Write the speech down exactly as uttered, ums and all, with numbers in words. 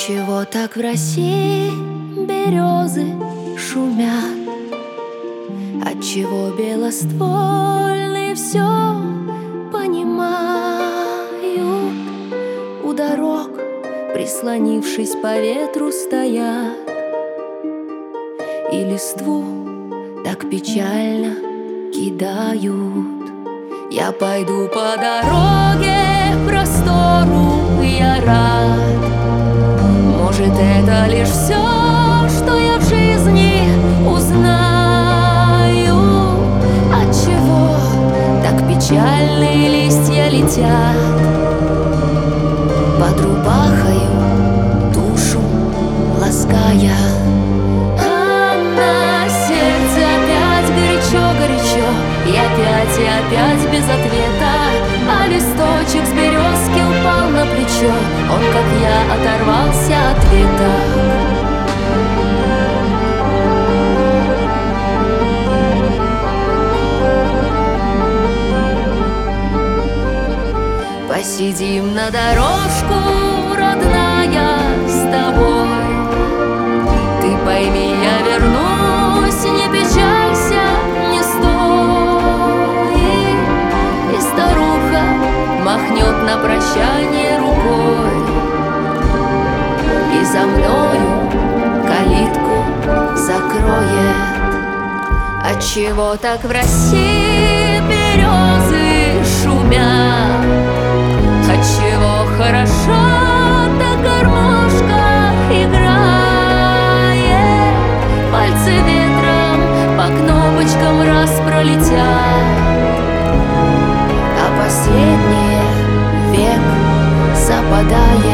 Отчего так в России березы шумят? Отчего белоствольные все понимают? У дорог, прислонившись по ветру, стоят и листву так печально кидают. Я пойду по дороге к простору, я рад. Может, это лишь все, что я в жизни узнаю. Отчего так печальные листья летят под рубахою, душу лаская. А на сердце опять горячо-горячо, и опять, и опять без ответа. А листочек с березки упал на плечо, он, как я, оторвался от веток. Посидим на дорожку, родная, с тобой. Ты пойми, я вернусь, не печалься, не стой. И старуха махнет на прощание рукой, и за мною калитку закроет. Отчего так в России березы шумят? Отчего хорошо так гармошка играет? Пальцы ветром по кнопочкам раз пролетят, а последнее век западает.